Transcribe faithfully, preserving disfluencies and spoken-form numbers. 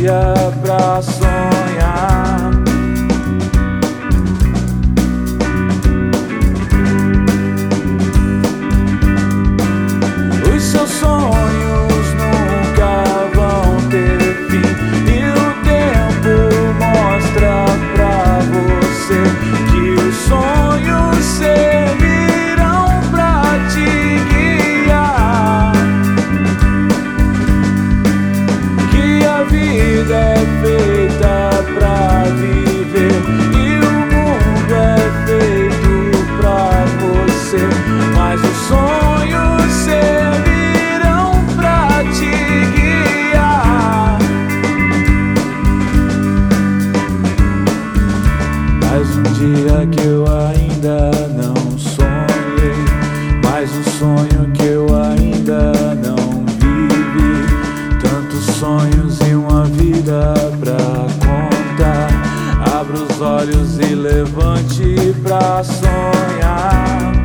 dia pra sonhar. Os seus sonhos nunca vão ter fim, e o tempo mostra pra você que os sonhos servirão pra te guiar, que a vida é feita pra viver e o mundo é feito pra você, mas os sonhos servirão pra te guiar. Mais um dia que eu ainda não sonhei, mais um sonho que eu ainda não vivi. Tantos sonhos e uma vida pra contar. Abra os olhos e levante pra sonhar.